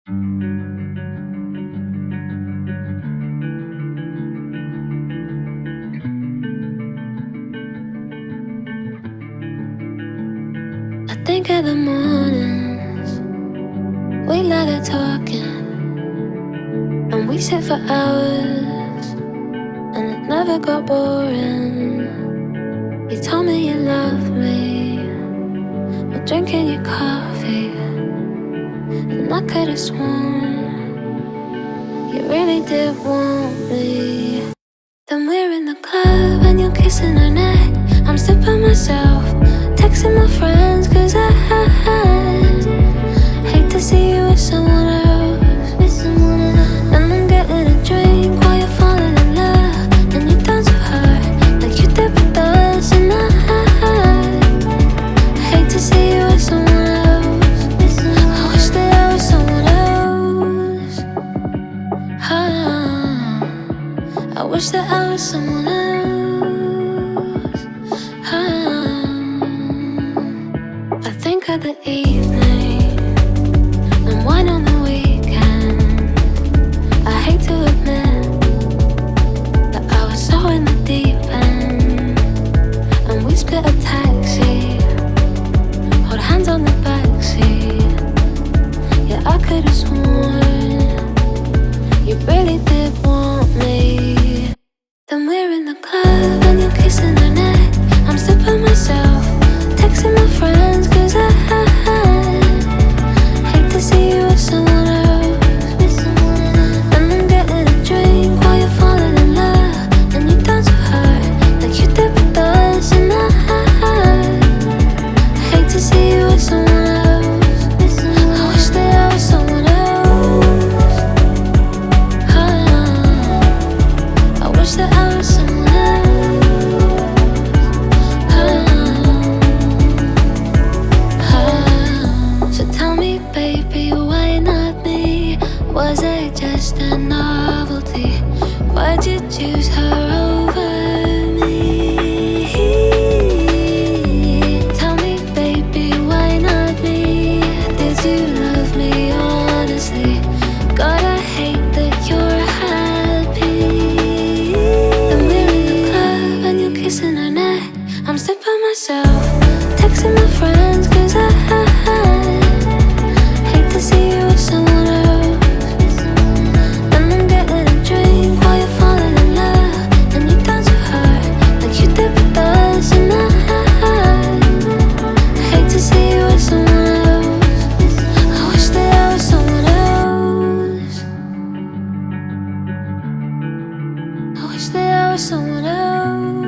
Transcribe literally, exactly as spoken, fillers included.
I think of the mornings we let it talking, and we sit for hours, and it never got boring. You told me you love me while drinking your coffee, and I could have sworn you really did want me. Then we're in the club and you're kissing her neck. I'm sipping myself, texting my friends, cause I, I, I hate to see you with someone else, with someone else. And I'm getting a drink while you're falling in love, and you dance with her like you did with us. And I, I hate to see you with someone else, with someone else. I wish that I was someone else. Ah, I wish that I was someone else. Ah, I think of the evening and wine on the weekend. I hate to admit that I was so in the deep end, and we split a taxi, hold hands on the backseat. Yeah, I could have sworn you really did want me. Then we're in the club and you're kissing her neck. I'm sipping myself, texting my friends, cause I, I hate to see you with someone else, with someone else. And I'm getting a drink while you're falling in love, and you dance with her like you did with us. And I, I hate to see you with someone else, with someone else. I wish that I was someone else. Ah, I wish that I was someone else. Baby, why not me? Was I just a novelty? Why'd you choose her over me? Tell me, baby, why not me? Did you love me honestly? God, I hate that you're happy. Then we're in the club and you're kissing her neck. I'm sipping myself, texting my friends, cause I, I see you with someone else, and I'm getting a drink while you're falling in love, and you dance with her like you did with us. And I, I hate to see you with someone else. I wish that I was someone else. I wish that I was someone else.